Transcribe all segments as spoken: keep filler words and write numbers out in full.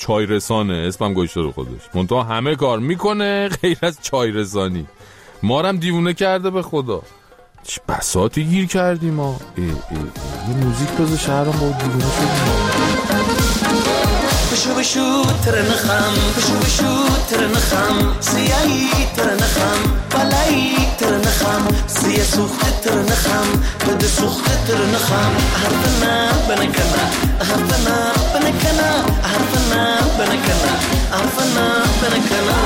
چای رسانه، اسمم گوشته رو خودش، منتها همه کار میکنه غیر از چای رسانی. ما رو هم دیوونه کرده به خدا. چه بساطی گیر کردیم ما. ای ای ای. یه موزیک بذار شهرم با دیوونه شدیم. بشو بشو ترنخم، بشو بشو ترنخم، سیایی ترنخم، بلایی ترنخم، سیه سوخت ترنخم، بده سوخت ترنخم، حرفنا بنکنه، حرفنا بنکنه، حرفنا بنکنه، حرفنا بنکنه.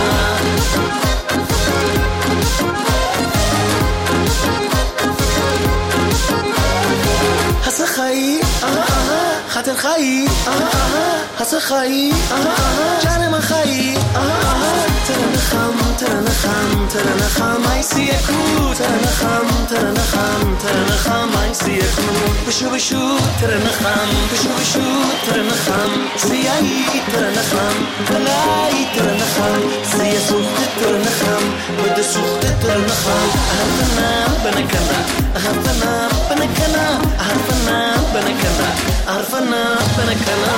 حس خایی، آها آها، خاطر خایی، آها آها، حس خایی، آها آها، جان من خایی، آها آها، ترنخم ترنخم ترنخم ای سیکو، ترنخم ترنخم ترنخم ای سیکو. بشو بشو ترنخم، بشو بشو ترنخم، سیایی ترنخم، بلایی ترنخم، سیه سوخت ترنخم، بده سوخت ترنخم، حرفنا بنکنه، حرفنا بنکنه، حرفنا بنکنه، حرفنا بنکنه.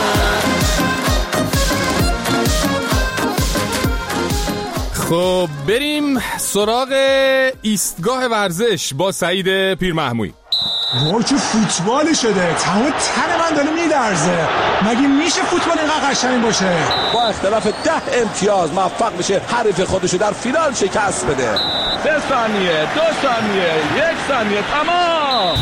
خب بریم سراغ ایستگاه ورزش با سعید پیرمحمویی. وای چه فوتبالی شده، تمام تن من داره میلرزه. مگه میشه فوتبال اینقدر قشنگ باشه؟ با اختلاف ده امتیاز موفق بشه حریف خودشو در فینال شکست بده. سه ثانیه، دو ثانیه، یک ثانیه، تمام.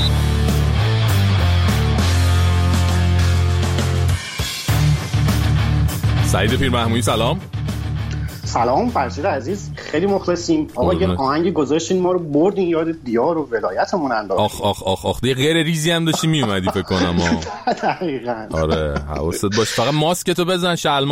سعید پیرمحمویی سلام. سلام فرشید عزیز، خیلی مخلصیم. آقا یه آهنگی گذاشتین ما رو بردین یاد دیار و ولایتمون انداختین. آخ آخ آخ آخ، دیگه غیر ریزی هم داشتی می اومدی فکر کنم. دقیقاً. آره حواست باش، فقط ماسکتو بزن شلوار